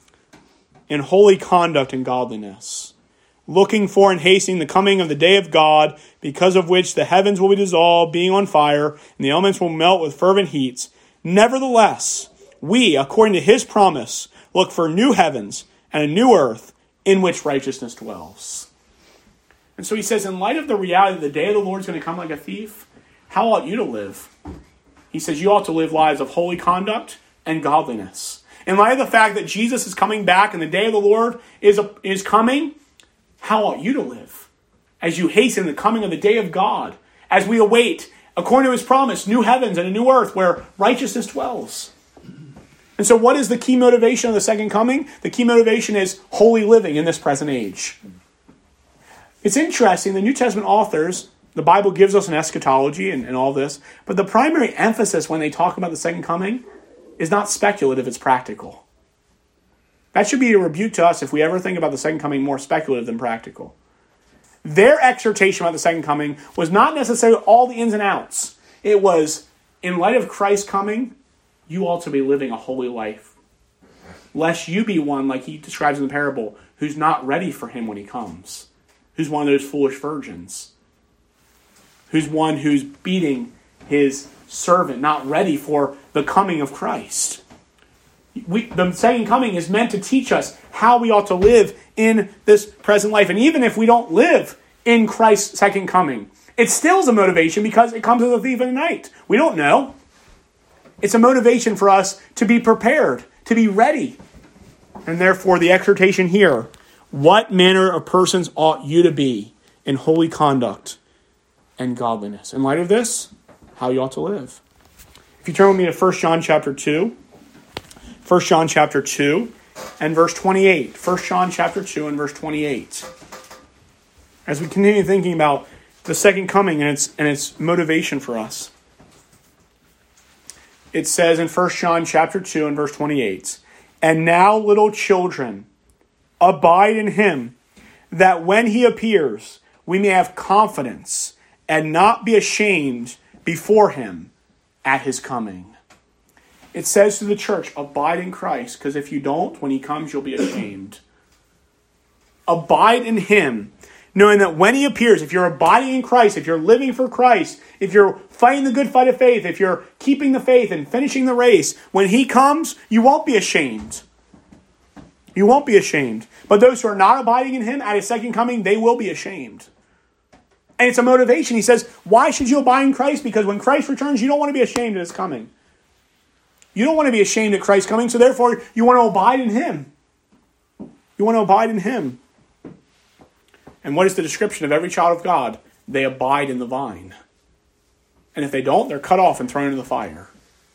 Speaker 1: in holy conduct and godliness, looking for and hastening the coming of the day of God, because of which the heavens will be dissolved, being on fire, and the elements will melt with fervent heat. Nevertheless, we, according to his promise, look for new heavens and a new earth in which righteousness dwells." And so he says, in light of the reality that the day of the Lord is going to come like a thief, how ought you to live? He says you ought to live lives of holy conduct and godliness. In light of the fact that Jesus is coming back and the day of the Lord is coming, how ought you to live as you hasten the coming of the day of God, as we await, according to his promise, new heavens and a new earth where righteousness dwells? And so what is the key motivation of the second coming? The key motivation is holy living in this present age. It's interesting, the New Testament authors, the Bible gives us an eschatology and all this, but the primary emphasis when they talk about the second coming is not speculative, it's practical. That should be a rebuke to us if we ever think about the second coming more speculative than practical. Their exhortation about the second coming was not necessarily all the ins and outs. It was, in light of Christ coming, you ought to be living a holy life, lest you be one, like he describes in the parable, who's not ready for him when he comes, who's one of those foolish virgins, who's one who's beating his servant, not ready for the coming of Christ. The second coming is meant to teach us how we ought to live in this present life. And even if we don't live in Christ's second coming, it still is a motivation because it comes as a thief in the night. We don't know. It's a motivation for us to be prepared, to be ready. And therefore the exhortation here, what manner of persons ought you to be in holy conduct and godliness? In light of this, how you ought to live. If you turn with me to 1 John chapter 2, 1 John chapter 2 and verse 28. 1 John chapter 2 and verse 28. As we continue thinking about the second coming and its motivation for us. It says in 1 John chapter 2 and verse 28, "And now, little children, abide in him, that when he appears, we may have confidence and not be ashamed before him at his coming. It says to the church, abide in Christ, because if you don't, when he comes, you'll be ashamed. Abide in him, knowing that when he appears, if you're abiding in Christ, if you're living for Christ, if you're fighting the good fight of faith, if you're keeping the faith and finishing the race, when he comes, you won't be ashamed. You won't be ashamed. But those who are not abiding in him at his second coming, they will be ashamed. And it's a motivation. He says, why should you abide in Christ? Because when Christ returns, you don't want to be ashamed at his coming. You don't want to be ashamed at Christ's coming, so therefore you want to abide in him. You want to abide in him. And what is the description of every child of God? They abide in the vine. And if they don't, they're cut off and thrown into the fire.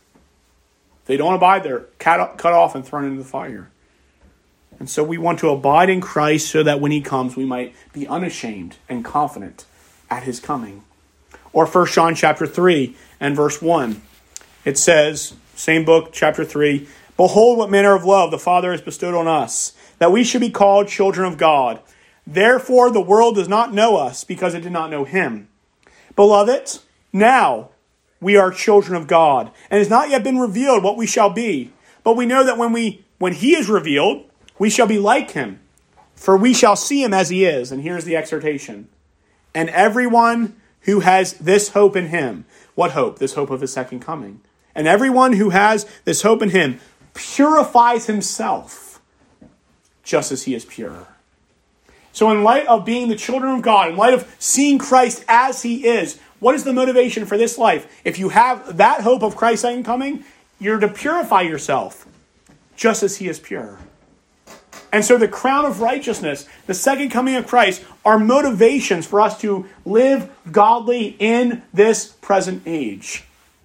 Speaker 1: If they don't abide, they're cut off and thrown into the fire. And so we want to abide in Christ so that when he comes, we might be unashamed and confident at his coming. Or 1 John chapter 3 and verse 1. It says, same book, chapter 3, behold what manner of love the Father has bestowed on us, that we should be called children of God. Therefore the world does not know us, because it did not know him. Beloved, now we are children of God, and it has not yet been revealed what we shall be. But we know that when he is revealed, we shall be like him, for we shall see him as he is. And here's the exhortation. And everyone who has this hope in him, what hope? This hope of his second coming. And everyone who has this hope in him purifies himself just as he is pure. So in light of being the children of God, in light of seeing Christ as he is, what is the motivation for this life? If you have that hope of Christ's second coming, you're to purify yourself just as he is pure. And so the crown of righteousness, the second coming of Christ, are motivations for us to live godly in this present age.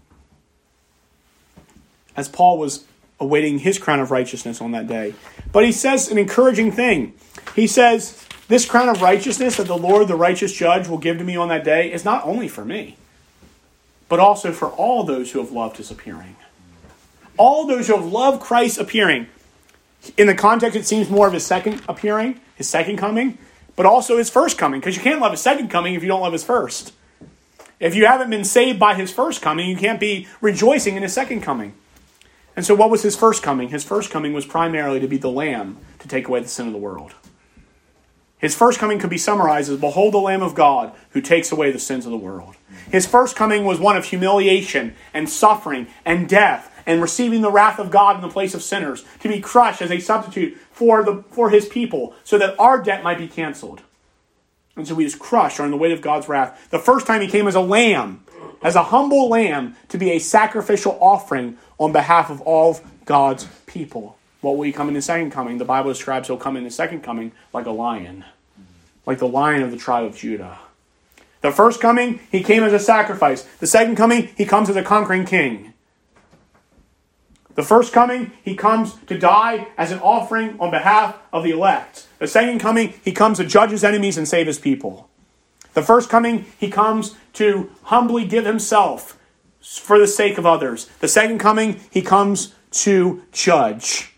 Speaker 1: As Paul was awaiting his crown of righteousness on that day. But he says an encouraging thing. He says, this crown of righteousness that the Lord, the righteous judge, will give to me on that day is not only for me, but also for all those who have loved his appearing. All those who have loved Christ's appearing. In the context, it seems more of his second appearing, his second coming, but also his first coming, because you can't love his second coming if you don't love his first. If you haven't been saved by his first coming, you can't be rejoicing in his second coming. And so what was his first coming? His first coming was primarily to be the Lamb to take away the sin of the world. His first coming could be summarized as, behold the Lamb of God who takes away the sins of the world. His first coming was one of humiliation and suffering and death and receiving the wrath of God in the place of sinners, to be crushed as a substitute for his people so that our debt might be canceled. And so he was crushed under the weight of God's wrath. The first time he came as a lamb, as a humble lamb, to be a sacrificial offering on behalf of all of God's people. What will he come in his second coming? The Bible describes he'll come in his second coming like a lion, like the lion of the tribe of Judah. The first coming, he came as a sacrifice. The second coming, he comes as a conquering king. The first coming, he comes to die as an offering on behalf of the elect. The second coming, he comes to judge his enemies and save his people. The first coming, he comes to humbly give himself for the sake of others. The second coming, he comes to judge.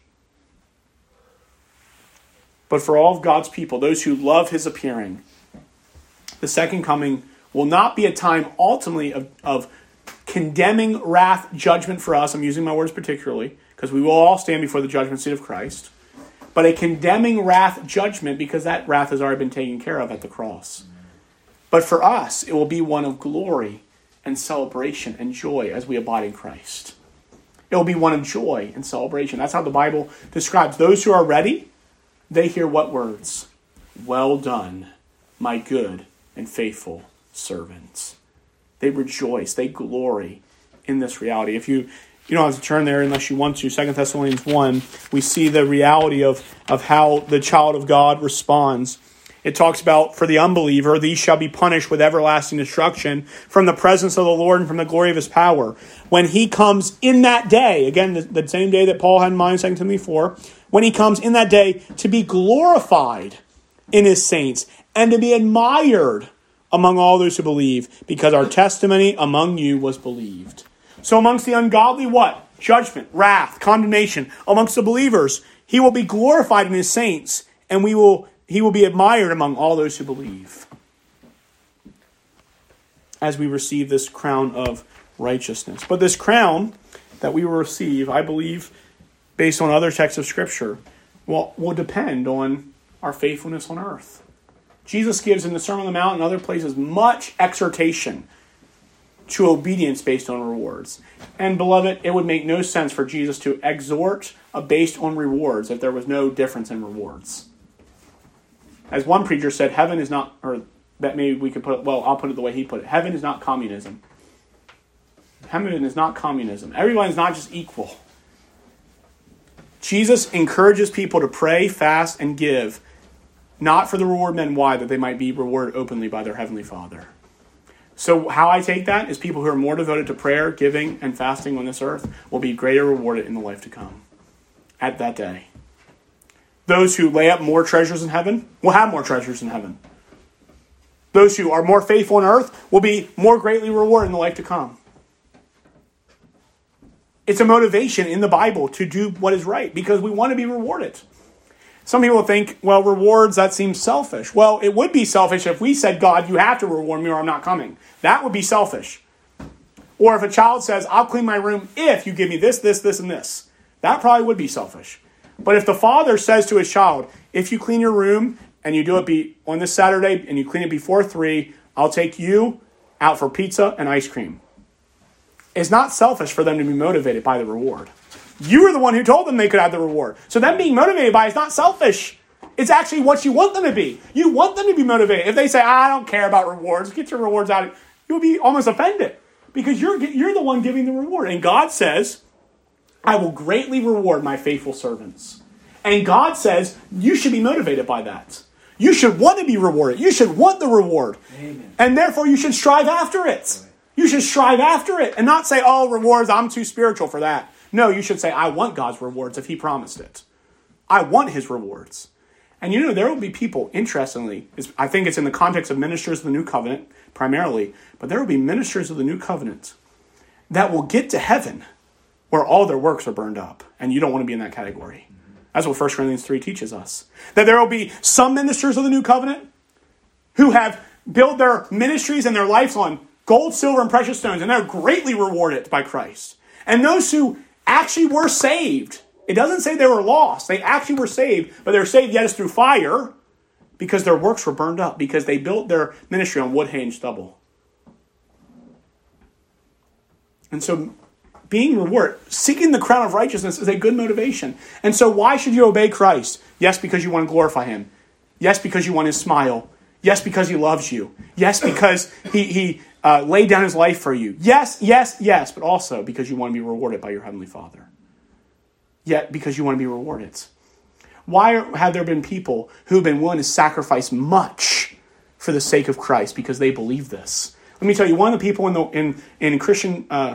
Speaker 1: But for all of God's people, those who love his appearing, the second coming will not be a time ultimately of condemning wrath, judgment for us. I'm using my words particularly because we will all stand before the judgment seat of Christ. But a condemning wrath, judgment, because that wrath has already been taken care of at the cross. But for us, it will be one of glory and celebration and joy as we abide in Christ. It will be one of joy and celebration. That's how the Bible describes those who are ready. They hear what words? Well done, my good and faithful servants. They rejoice. They glory in this reality. If you don't have to turn there unless you want to. 2 Thessalonians 1, we see the reality of how the child of God responds. It talks about, for the unbeliever, these shall be punished with everlasting destruction from the presence of the Lord and from the glory of his power. When he comes in that day, again, the same day that Paul had in mind, 2 Timothy 4, when he comes in that day to be glorified in his saints and to be admired among all those who believe, because our testimony among you was believed. So amongst the ungodly, what? Judgment, wrath, condemnation. Amongst the believers, he will be glorified in his saints, and he will be admired among all those who believe. as we receive this crown of righteousness. But this crown that we will receive, I believe, based on other texts of Scripture, will depend on our faithfulness on earth. Jesus gives in the Sermon on the Mount and other places much exhortation to obedience based on rewards. And beloved, it would make no sense for Jesus to exhort based on rewards if there was no difference in rewards. As one preacher said, heaven is not, or that maybe we could put it, well, I'll put it the way he put it. Heaven is not communism. Heaven is not communism. Everyone is not just equal. Jesus encourages people to pray, fast, and give, not for the reward men. Why? That they might be rewarded openly by their Heavenly Father. So how I take that is people who are more devoted to prayer, giving, and fasting on this earth will be greater rewarded in the life to come at that day. Those who lay up more treasures in heaven will have more treasures in heaven. Those who are more faithful on earth will be more greatly rewarded in the life to come. It's a motivation in the Bible to do what is right because we want to be rewarded. Some people think, well, rewards, that seems selfish. Well, it would be selfish if we said, God, you have to reward me or I'm not coming. That would be selfish. Or if a child says, I'll clean my room if you give me this, this, this, and this. That probably would be selfish. But if the father says to his child, if you clean your room and you do it on this Saturday and you clean it before 3, I'll take you out for pizza and ice cream. It's not selfish for them to be motivated by the reward. You were the one who told them they could have the reward. So them being motivated by it is not selfish. It's actually what you want them to be. You want them to be motivated. If they say, I don't care about rewards, get your rewards out, you'll be almost offended because you're the one giving the reward. And God says, I will greatly reward my faithful servants. And God says, you should be motivated by that. You should want to be rewarded. You should want the reward. Amen. And therefore you should strive after it. You should strive after it and not say, oh, rewards, I'm too spiritual for that. No, you should say, I want God's rewards if he promised it. I want his rewards. And there will be people, interestingly, I think it's in the context of ministers of the new covenant primarily, but there will be ministers of the new covenant that will get to heaven where all their works are burned up. And you don't want to be in that category. That's what 1 Corinthians 3 teaches us. That there will be some ministers of the new covenant who have built their ministries and their lives on gold, silver, and precious stones, and they're greatly rewarded by Christ. And those who actually were saved, it doesn't say they were lost. They actually were saved, but they're saved yet as through fire because their works were burned up, because they built their ministry on wood, hay, and stubble. And so being rewarded, seeking the crown of righteousness is a good motivation. And so why should you obey Christ? Yes, because you want to glorify him. Yes, because you want his smile. Yes, because he loves you. Yes, because he laid down his life for you. Yes, yes, yes, but also because you want to be rewarded by your Heavenly Father. Yet because you want to be rewarded. Why have there been people who have been willing to sacrifice much for the sake of Christ because they believe this? Let me tell you, one of the people in Christian, a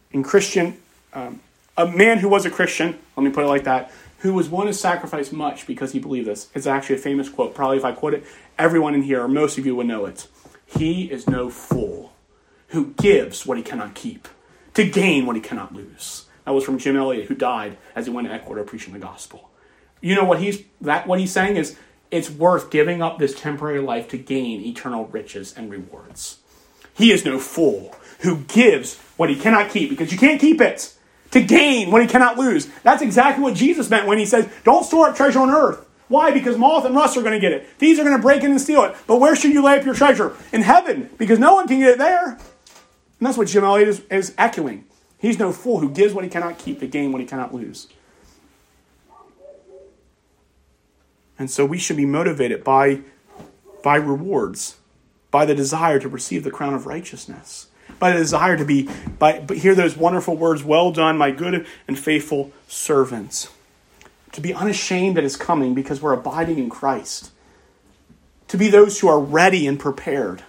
Speaker 1: man who was a Christian, let me put it like that, who was willing to sacrifice much because he believed this. It's actually a famous quote. Probably if I quote it, everyone in here, or most of you would know it. He is no fool who gives what he cannot keep to gain what he cannot lose. That was from Jim Elliot, who died as he went to Ecuador preaching the gospel. You know what he's saying is it's worth giving up this temporary life to gain eternal riches and rewards. He is no fool who gives what he cannot keep, because you can't keep it, to gain what he cannot lose. That's exactly what Jesus meant when he says, don't store up treasure on earth. Why? Because moth and rust are going to get it. Thieves are going to break in and steal it. But where should you lay up your treasure? In heaven, because no one can get it there. And that's what Jim Elliot is echoing. He's no fool who gives what he cannot keep to gain what he cannot lose. And so we should be motivated by rewards, by the desire to receive the crown of righteousness, by the desire to hear those wonderful words, well done, my good and faithful servants. To be unashamed that is coming because we're abiding in Christ. To be those who are ready and prepared.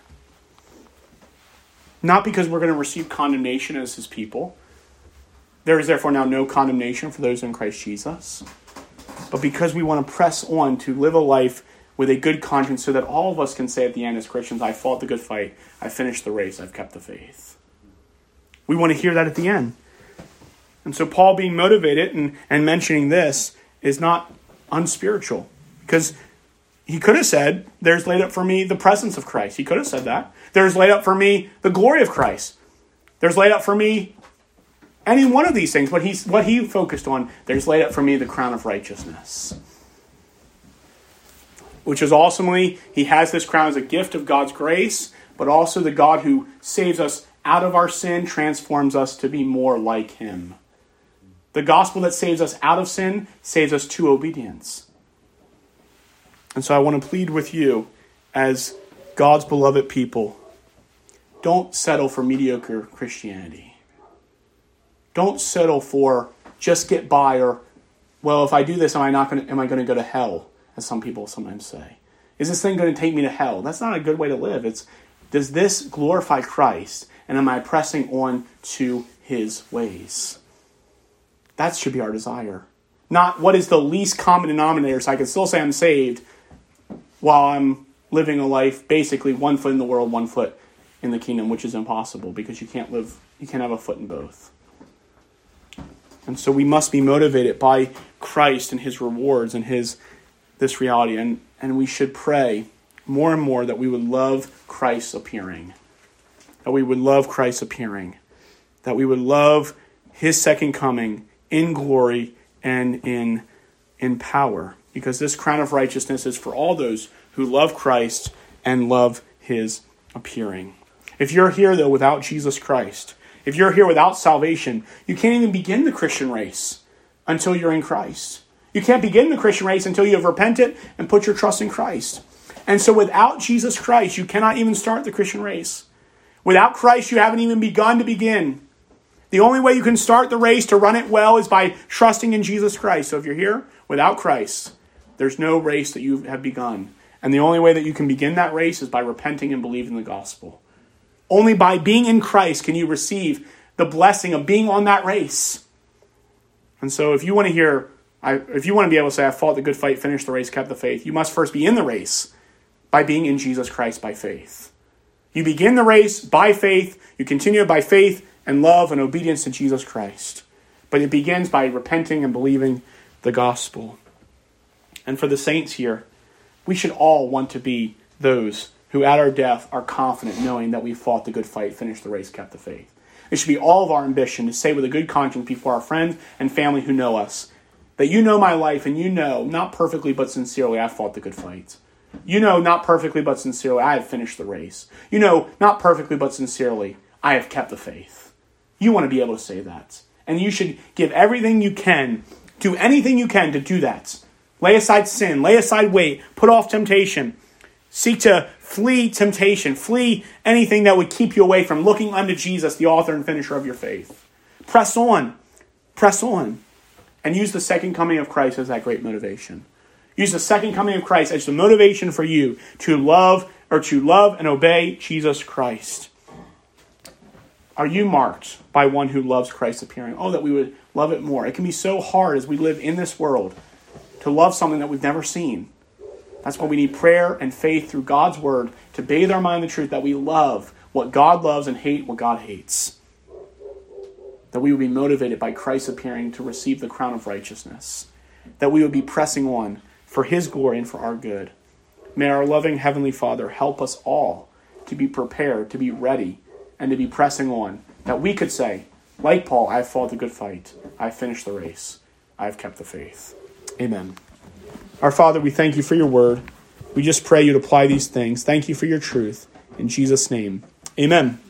Speaker 1: Not because we're going to receive condemnation as his people. There is therefore now no condemnation for those in Christ Jesus. But because we want to press on to live a life with a good conscience so that all of us can say at the end as Christians, I fought the good fight, I finished the race, I've kept the faith. We want to hear that at the end. And so Paul being motivated and mentioning this is not unspiritual. Because He could have said, there's laid up for me the presence of Christ. He could have said that. There's laid up for me the glory of Christ. There's laid up for me any one of these things. But what he focused on, there's laid up for me the crown of righteousness. Which is ultimately, he has this crown as a gift of God's grace, but also the God who saves us out of our sin, transforms us to be more like him. The gospel that saves us out of sin saves us to obedience. And so I want to plead with you as God's beloved people, don't settle for mediocre Christianity. Don't settle for just get by, or, well, if I do this, am I going to go to hell, as some people sometimes say? Is this thing going to take me to hell? That's not a good way to live. It's, does this glorify Christ, and am I pressing on to his ways? That should be our desire. Not what is the least common denominator, so I can still say I'm saved while I'm living a life basically 1 foot in the world, 1 foot in the kingdom, which is impossible because you can't have a foot in both. And so we must be motivated by Christ and his rewards and this reality. And we should pray more and more that we would love Christ's appearing. That we would love Christ's appearing. That we would love his second coming in glory and in power. Because this crown of righteousness is for all those who love Christ and love his appearing. If you're here, though, without Jesus Christ, if you're here without salvation, you can't even begin the Christian race until you're in Christ. You can't begin the Christian race until you have repented and put your trust in Christ. And so without Jesus Christ, you cannot even start the Christian race. Without Christ, you haven't even begun to begin. The only way you can start the race to run it well is by trusting in Jesus Christ. So if you're here without Christ, there's no race that you have begun. And the only way that you can begin that race is by repenting and believing the gospel. Only by being in Christ can you receive the blessing of being on that race. And so if you want to be able to say, I fought the good fight, finished the race, kept the faith, you must first be in the race by being in Jesus Christ by faith. You begin the race by faith, you continue it by faith and love and obedience to Jesus Christ. But it begins by repenting and believing the gospel. And for the saints here, we should all want to be those who at our death are confident knowing that we fought the good fight, finished the race, kept the faith. It should be all of our ambition to say with a good conscience before our friends and family who know us, that you know my life and you know, not perfectly but sincerely, I fought the good fight. You know, not perfectly but sincerely, I have finished the race. You know, not perfectly but sincerely, I have kept the faith. You want to be able to say that. And you should give everything you can, do anything you can to do that. Lay aside sin, lay aside weight, put off temptation. Seek to flee temptation, flee anything that would keep you away from looking unto Jesus, the author and finisher of your faith. Press on, and use the second coming of Christ as that great motivation. Use the second coming of Christ as the motivation for you to love and obey Jesus Christ. Are you marked by one who loves Christ's appearing? Oh, that we would love it more. It can be so hard as we live in this world to love something that we've never seen. That's why we need prayer and faith through God's word to bathe our mind in the truth that we love what God loves and hate what God hates. That we would be motivated by Christ's appearing to receive the crown of righteousness. That we would be pressing on for his glory and for our good. May our loving Heavenly Father help us all to be prepared, to be ready, and to be pressing on. That we could say, like Paul, I have fought the good fight. I have finished the race. I have kept the faith. Amen. Our Father, we thank you for your word. We just pray you'd apply these things. Thank you for your truth. In Jesus' name, amen.